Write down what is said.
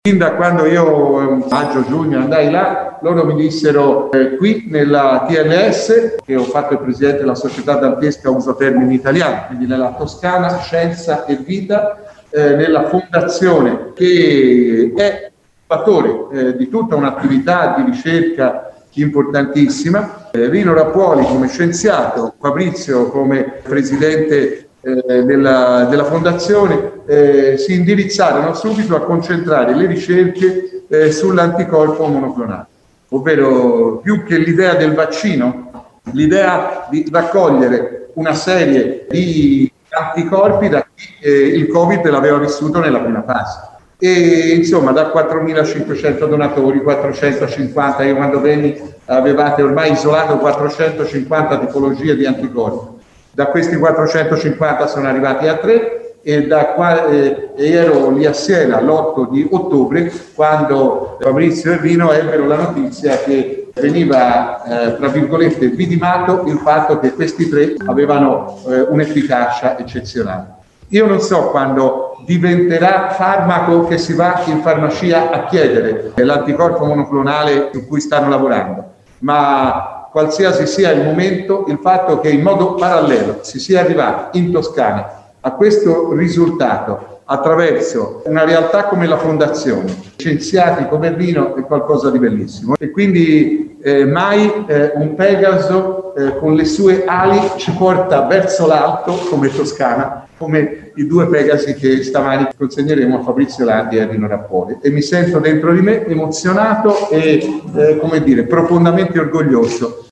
Fin da quando io maggio-giugno andai là, loro mi dissero qui nella TLS, che ho fatto il presidente della società dantesca uso termini italiani, quindi nella Toscana Scienza e Vita, nella fondazione che è fattore di tutta un'attività di ricerca importantissima, Rino Rappuoli come scienziato, Fabrizio come presidente della fondazione, si indirizzarono subito a concentrare le ricerche sull'anticorpo monoclonale, ovvero più che l'idea del vaccino, l'idea di raccogliere una serie di anticorpi da chi il Covid l'aveva vissuto nella prima fase. E insomma da 4.500 donatori, 450, io quando venni avevate ormai isolato 450 tipologie di anticorpi. Da questi 450 sono arrivati a 3 e ero lì a Siena l'8 di ottobre quando Fabrizio e Rino ebbero la notizia che veniva, tra virgolette, vidimato il fatto che questi 3 avevano un'efficacia eccezionale. Io non so quando diventerà farmaco che si va in farmacia a chiedere l'anticorpo monoclonale su cui stanno lavorando, ma qualsiasi sia il momento, il fatto che in modo parallelo si sia arrivati in Toscana a questo risultato attraverso una realtà come la Fondazione, scienziati come Rino, è qualcosa di bellissimo. E quindi mai un Pegaso con le sue ali ci porta verso l'alto come Toscana, come i 2 Pegasi che stamani consegneremo a Fabrizio Landi e a Rino Rappuoli. E mi sento dentro di me emozionato e, come dire, profondamente orgoglioso